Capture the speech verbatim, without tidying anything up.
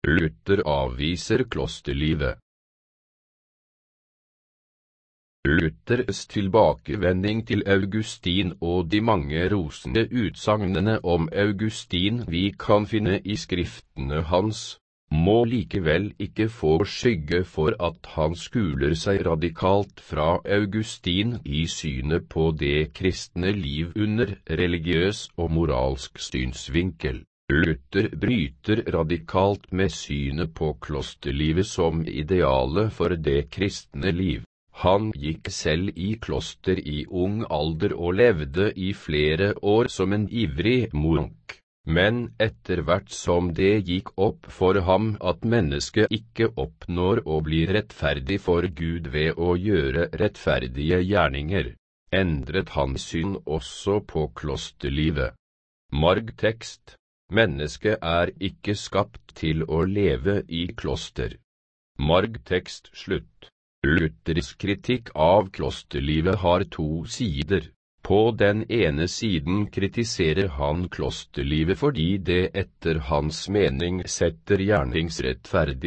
Luther avviser klosterlivet. Luthers tilbakevending til Augustin og de mange rosende utsagnene om Augustin vi kan finne i skriftene hans, må likevel ikke få skygge for at han skuler seg radikalt fra Augustin i synet på det kristne liv under religiøs og moralsk synsvinkel. Luther bryter radikalt med synet på klosterlivet som idealet for det kristne liv. Han gikk selv i kloster i ung alder og levde i flere år som en ivrig munk. Men etter hvert som det gikk opp for ham at mennesket ikke oppnår å bli rettferdig for Gud ved å gjøre rettferdige gjerninger, endret han syn også på klosterlivet. Margtekst: Mennesket er ikke skapt til å leve i kloster. Margtekst slutt. Luthers kritikk av klosterlivet har to sider. På den ene siden kritiserer han klosterlivet fordi det etter hans mening setter gjerningsrettferdig